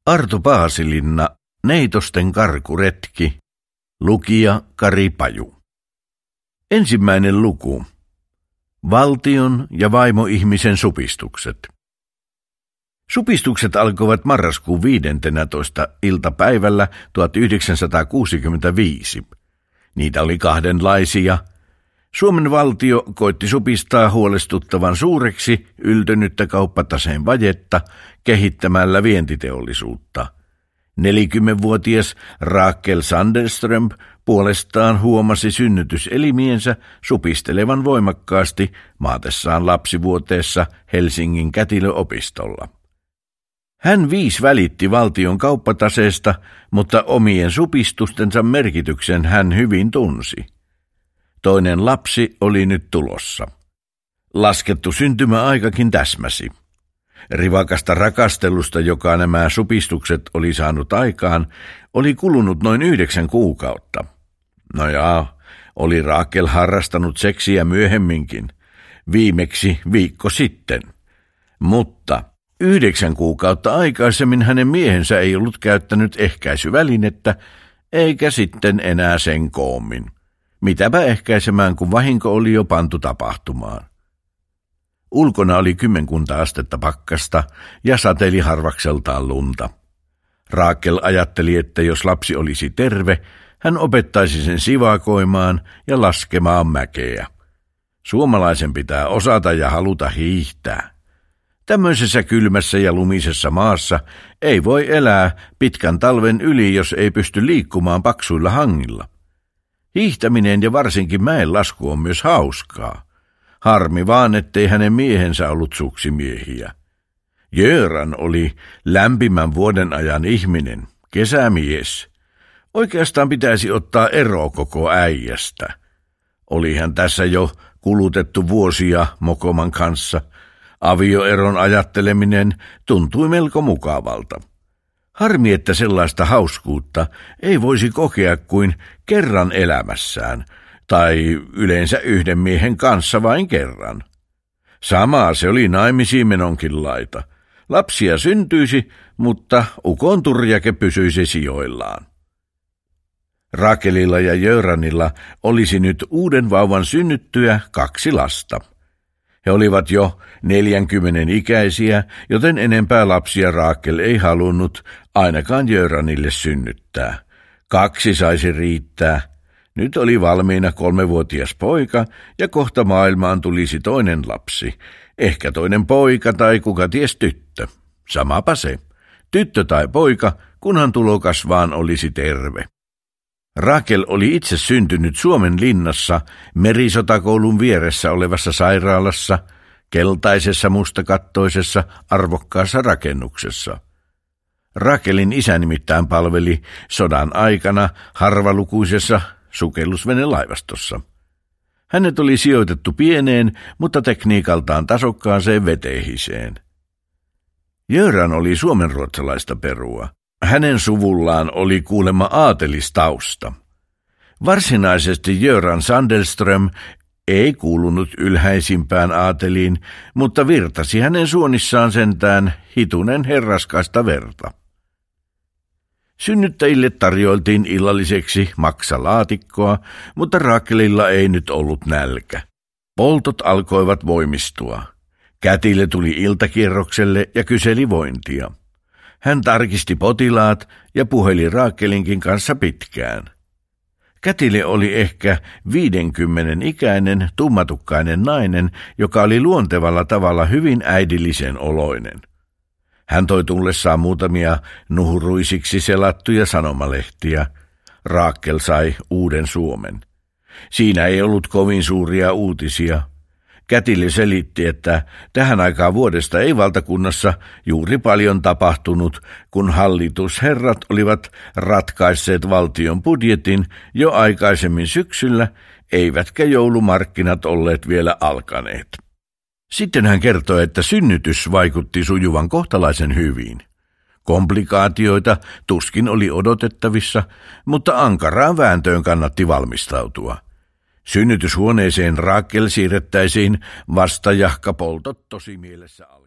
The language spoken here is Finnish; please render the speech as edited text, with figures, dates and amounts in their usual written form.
Arto Paasilinna, Neitosten karkuretki, lukija Kari Paju. Ensimmäinen luku. Valtion ja vaimoihmisen supistukset. Supistukset alkoivat marraskuun 15. iltapäivällä 1965. Niitä oli kahdenlaisia. Suomen valtio koitti supistaa huolestuttavan suureksi yltynyttä kauppataseen vajetta kehittämällä vientiteollisuutta. 40-vuotias Rakel Sandelström puolestaan huomasi synnytyselimiensä supistelevan voimakkaasti maatessaan lapsivuoteessa Helsingin kätilöopistolla. Hän välitti valtion kauppataseesta, mutta omien supistustensa merkityksen hän hyvin tunsi. Toinen lapsi oli nyt tulossa. Laskettu syntymäaikakin täsmäsi. Rivakasta rakastelusta, joka nämä supistukset oli saanut aikaan, oli kulunut noin 9 kuukautta. No jaa, oli Rakel harrastanut seksiä myöhemminkin, viimeksi viikko sitten. Mutta 9 kuukautta aikaisemmin hänen miehensä ei ollut käyttänyt ehkäisyvälinettä, eikä sitten enää sen koommin. Mitäpä ehkäisemään, kun vahinko oli jo pantu tapahtumaan. Ulkona oli 10 astetta pakkasta ja sateli harvakseltaan lunta. Rakel ajatteli, että jos lapsi olisi terve, hän opettaisi sen sivakoimaan ja laskemaan mäkeä. Suomalaisen pitää osata ja haluta hiihtää. Tämmöisessä kylmässä ja lumisessa maassa ei voi elää pitkän talven yli, jos ei pysty liikkumaan paksuilla hangilla. Hiihtäminen ja varsinkin mäenlasku on myös hauskaa. Harmi vaan, ettei hänen miehensä ollut suksimiehiä. Göran oli lämpimän vuoden ajan ihminen, kesämies. Oikeastaan pitäisi ottaa ero koko äijästä. Oli hän tässä jo kulutettu vuosia mokoman kanssa. Avioeron ajatteleminen tuntui melko mukavalta. Harmi, että sellaista hauskuutta ei voisi kokea kuin kerran elämässään, tai yleensä yhden miehen kanssa vain kerran. Samaa se oli naimisiin menonkin laita. Lapsia syntyisi, mutta ukon turjake pysyisi sijoillaan. Rakelilla ja Göranilla olisi nyt uuden vauvan synnyttyä 2 lasta. He olivat jo 40 ikäisiä, joten enempää lapsia Rakel ei halunnut ainakaan Göranille synnyttää. 2 saisi riittää. Nyt oli valmiina 3-vuotias poika ja kohta maailmaan tulisi toinen lapsi. Ehkä toinen poika tai kuka ties tyttö. Samapa se. Tyttö tai poika, kunhan tulokas vaan olisi terve. Rakel oli itse syntynyt Suomen linnassa Merisotakoulun vieressä olevassa sairaalassa, keltaisessa mustakattoisessa arvokkaassa rakennuksessa. Rakelin isä nimittäin palveli sodan aikana harvalukuisessa sukellusvenelaivastossa. Hänet oli sijoitettu pieneen, mutta tekniikaltaan tasokkaaseen veteihiseen. Göran oli suomenruotsalaista perua. Hänen suvullaan oli kuulemma aatelistausta. Varsinaisesti Göran Sandelström ei kuulunut ylhäisimpään aateliin, mutta virtasi hänen suonissaan sentään hitunen herraskaista verta. Synnyttäjille tarjoiltiin illalliseksi maksalaatikkoa, mutta Rakelilla ei nyt ollut nälkä. Poltot alkoivat voimistua. Kätilö tuli iltakierrokselle ja kyseli vointia. Hän tarkisti potilaat ja puheli Rakelinkin kanssa pitkään. Kätilö oli ehkä 50 ikäinen, tummatukkainen nainen, joka oli luontevalla tavalla hyvin äidillisen oloinen. Hän toi tullessaan muutamia nuhuruisiksi selattuja sanomalehtiä. Rakel sai Uuden Suomen. Siinä ei ollut kovin suuria uutisia. Kätilö selitti, että tähän aikaan vuodesta ei valtakunnassa juuri paljon tapahtunut, kun hallitusherrat olivat ratkaisseet valtion budjetin jo aikaisemmin syksyllä, eivätkä joulumarkkinat olleet vielä alkaneet. Sitten hän kertoi, että synnytys vaikutti sujuvan kohtalaisen hyvin. Komplikaatioita tuskin oli odotettavissa, mutta ankaraan vääntöön kannatti valmistautua. Synnytyshuoneeseen Rakel siirrettäisiin vasta jahka poltot tosimielessä alle.